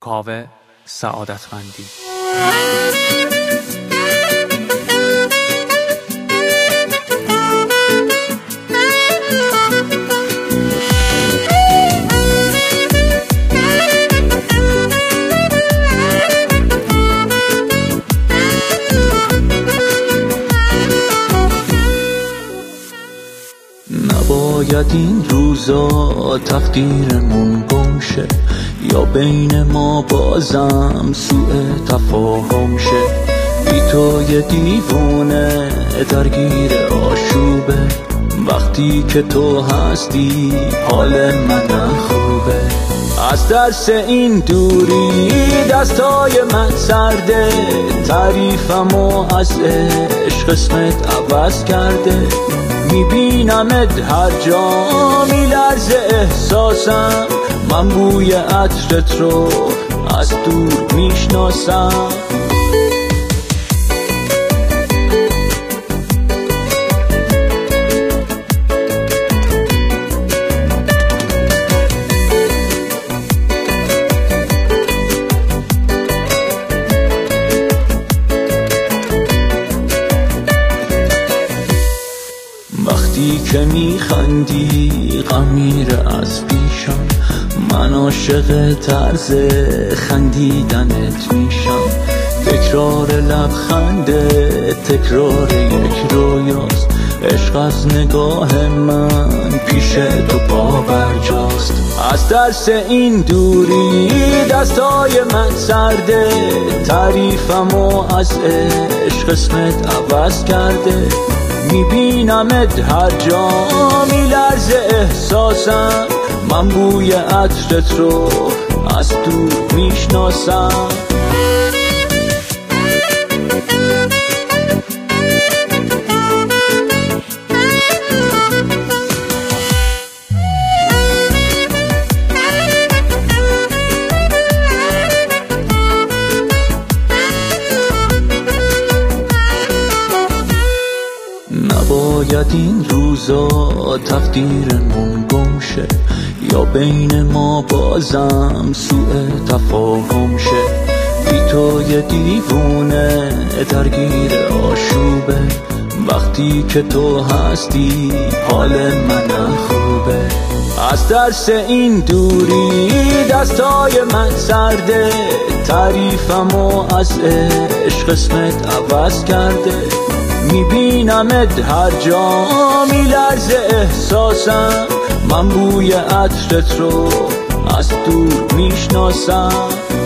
کاوه سعادتمندی. نباید این روزا تقدیرمون گم شه، یا بین ما بازم سوء تفاهم شه. بی تو یه دیوونه درگیر آشوبه، وقتی که تو هستی حال من خوبه. از درس این دوری دستای من سرده، تعریفمو از عشق قسمت عوض کرده. میبینمت هر جا میلرزه احساسم، من بوی عطرت رو از دور میشناسم. وقتی که میخندی غم میره از پیشم، من عاشق طرز خندیدنت میشم. تکرار لبخنده تکرار یک رویاست، عشق از نگاه من پیش تو پابرجاست. از درس این دوری دستای من سرده، تعریفمو از عشق قسمت عوض کرده. میبینمت هر جا میلرزه احساسم، من بوی عطرت رو از دور میشناسم. نباید این روزا تقدیرمون گم شه، یا بین ما بازم سوء تفاهم شه. بی تو یه دیوونه درگیر آشوبه، وقتی که تو هستی حال من خوبه. از درس این دوری دستای من سرده، تعریفمو از عشق قسمت عوض کرده. میبینمت هر جا میلرزه احساسم، من بوی عطرت رو از دور میشناسم.